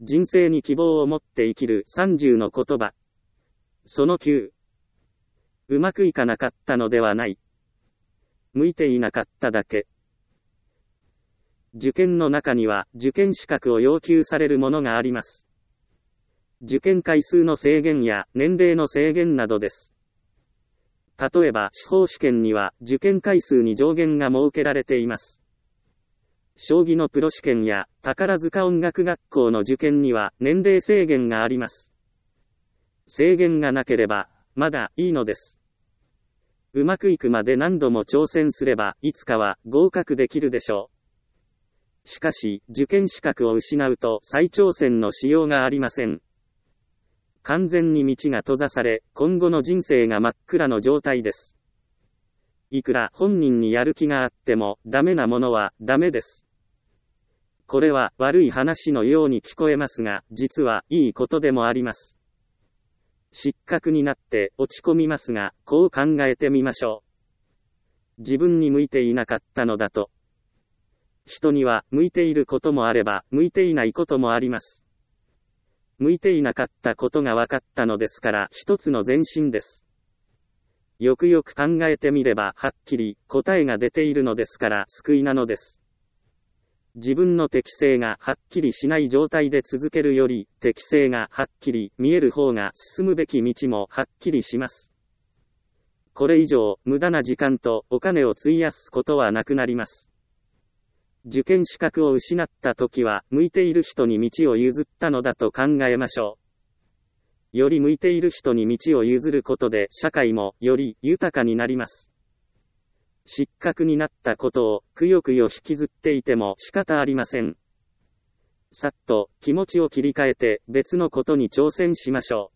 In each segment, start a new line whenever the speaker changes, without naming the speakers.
人生に希望を持って生きる30の言葉。その9。うまくいかなかったのではない。向いていなかっただけ。受験の中には受験資格を要求されるものがあります。受験回数の制限や年齢の制限などです。例えば司法試験には受験回数に上限が設けられています。将棋のプロ試験や宝塚音楽学校の受験には年齢制限があります。制限がなければまだいいのです。うまくいくまで何度も挑戦すればいつかは合格できるでしょう。しかし受験資格を失うと再挑戦のしようがありません。完全に道が閉ざされ、今後の人生が真っ暗の状態です。いくら本人にやる気があっても、ダメなものはダメです。これは悪い話のように聞こえますが、実はいいことでもあります。失格になって落ち込みますが、こう考えてみましょう。自分に向いていなかったのだと。人には向いていることもあれば、向いていないこともあります。向いていなかったことが分かったのですから一つの前進です。よくよく考えてみればはっきり答えが出ているのですから救いなのです。自分の適性がはっきりしない状態で続けるより適性がはっきり見える方が進むべき道もはっきりします。これ以上無駄な時間とお金を費やすことはなくなります。受験資格を失った時は、向いている人に道を譲ったのだと考えましょう。より向いている人に道を譲ることで、社会もより豊かになります。失格になったことを、くよくよ引きずっていても仕方ありません。さっと、気持ちを切り替えて、別のことに挑戦しましょ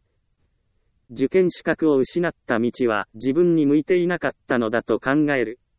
う。受験資格を失った道は、自分に向いていなかったのだと考える。